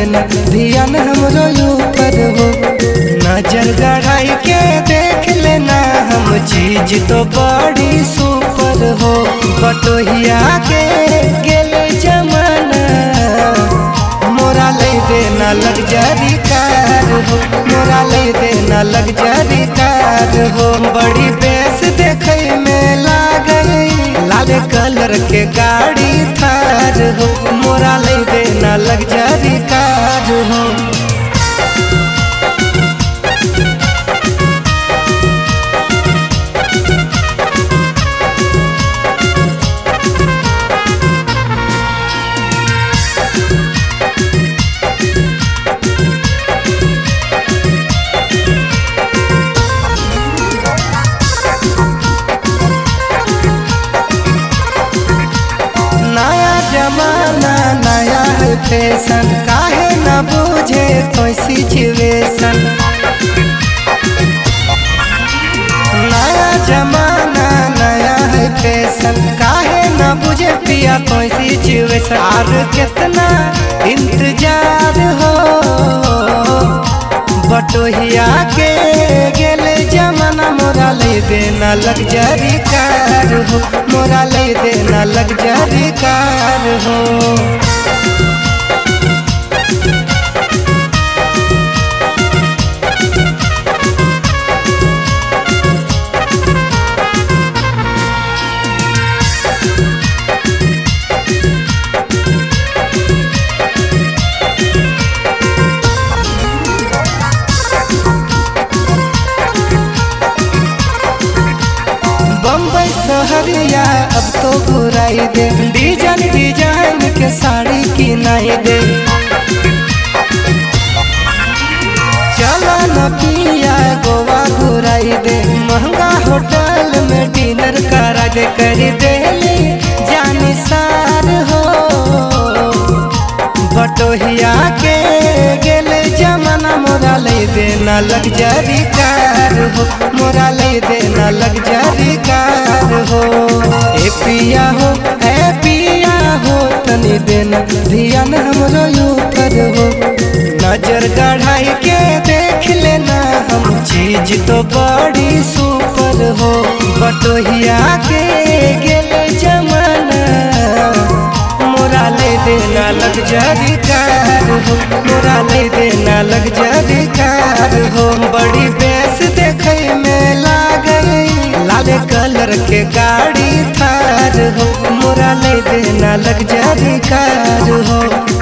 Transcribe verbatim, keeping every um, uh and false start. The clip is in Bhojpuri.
देना ध्यान हमरो ऊपर हो। नजर गड़ाई के देख लेना हम चीज तो बड़ी सुपर हो। बटोहिया के गेले जमाना मोरा ले देना लग्जरी कार हो। मोरा ले देना लग्जरी कार हो। बड़ी बेस देखे में लागई लाल कलर के गाड़ी थार हो। मोरा ले देना लग्जरी कार हो। जमाना नया है फैशन काहे न बुझे कोई सिचुएशन। नया जमाना नया है फैशन काहे न बुझे पिया कोई सिचुएशन। और कितना इंतजार हो बटोहिया के गेले जमाना मोरा ले देना लग्जरी कार हो। मोरा ले देना लग्जरी कार हो। बम्बई शहरिया अब तो घुराई दे डिजाइन डिजाइन के साड़ी की नहीं दे। चला न पिया गोवा घुराई दे महंगा होटल में डिनर करा दे। कर देली जानी सार हो बटोहिया के गेले जमाना मोरा ले देना लग्जरी कार हो। मोरा ले देना लग्जरी कार हो। ए पिया हो ए पिया हो तनी देना ध्यान हमरो ऊपर हो। नजर गड़ाई के देख लेना हम चीज तो बड़ी सुपर हो। बटोहिया के गेले जमाना मोरा ले देना लग्जरी कार हो। मोरा ले देना लग्जरी कार हो। बड़ी बेस देखे में लागई लाल कलर के गाड़ी थार हो। मोरा ले देना लग्जरी कार हो।